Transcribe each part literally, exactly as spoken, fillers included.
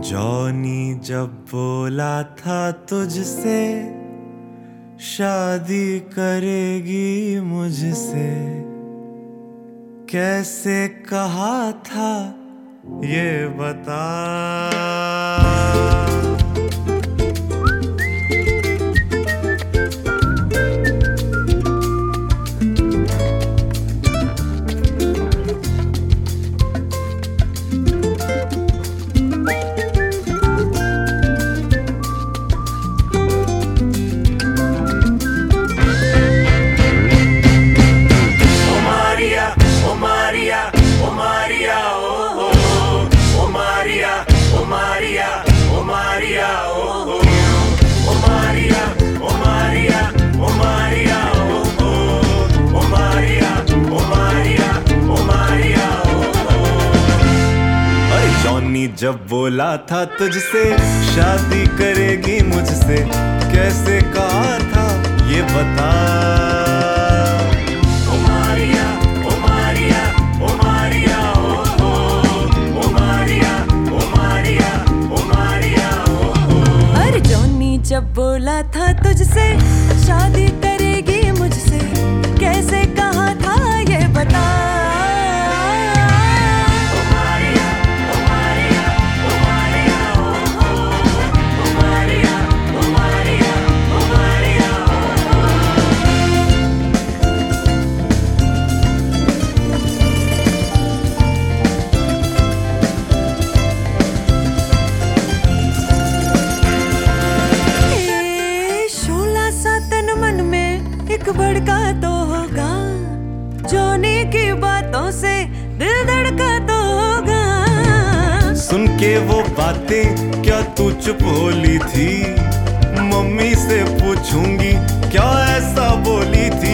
Johnny जब बोला था तुझसे शादी करेगी मुझसे, कैसे कहा था ये बता। जब बोला था तुझसे शादी करेगी मुझसे, कैसे कहा था ये बता। ओ मारिया, ओ मारिया, ओ मारिया, ओ ओ, ओ मारिया, ओ मारिया, ओ मारिया, ओ ओ। अरे जॉनी जब बोला था तुझसे शादी करेगी मुझसे, कैसे कहा था ये बता। एक भड़का तो होगा, जॉनी की बातों से दिल धड़का तो होगा। सुन के वो बातें क्या तू चुप होली थी, मम्मी से पूछूंगी क्या ऐसा बोली थी।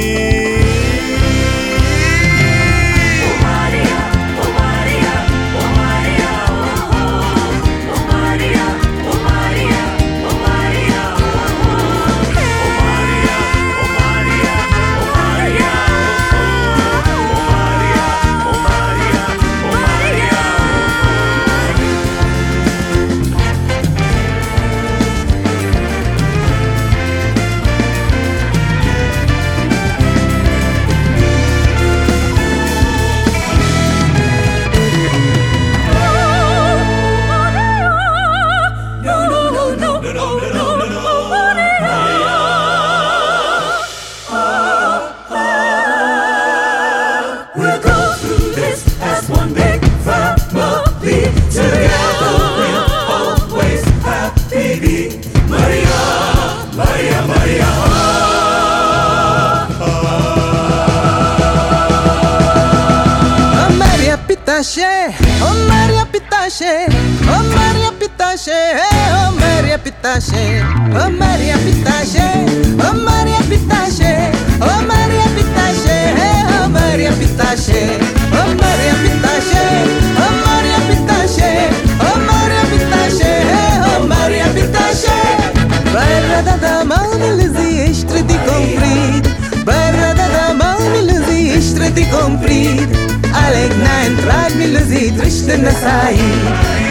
Oh Maria Pitache, oh Maria Pitache, oh Maria Pitache, oh Maria Pitache, oh Maria Pitache, oh Maria Pitache, oh Maria Pitache, oh Maria Pitache, oh Maria Pitache, oh Maria Pitache, oh Maria Pitache. Barra da mão me extra de comprido, barra da mão me extra de comprido. Alegna entrar me luzi triste na sair.